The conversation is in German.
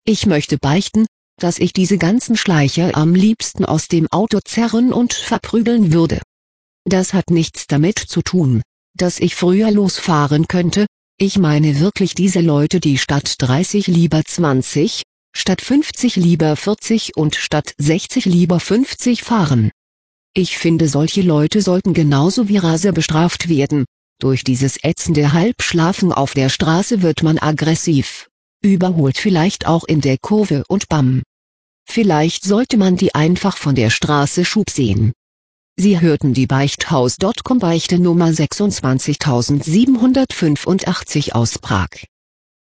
Ich möchte beichten, dass ich diese ganzen Schleicher am liebsten aus dem Auto zerren und verprügeln würde. Das hat nichts damit zu tun, dass ich früher losfahren könnte, ich meine wirklich diese Leute, die statt 30 lieber 20, statt 50 lieber 40 und statt 60 lieber 50 fahren. Ich finde, solche Leute sollten genauso wie Raser bestraft werden. Durch dieses ätzende Halbschlafen auf der Straße wird man aggressiv, überholt vielleicht auch in der Kurve und bam. Vielleicht sollte man die einfach von der Straße schubsen. Sie hörten die Beichthaus.com Beichte Nummer 26785 aus Prag.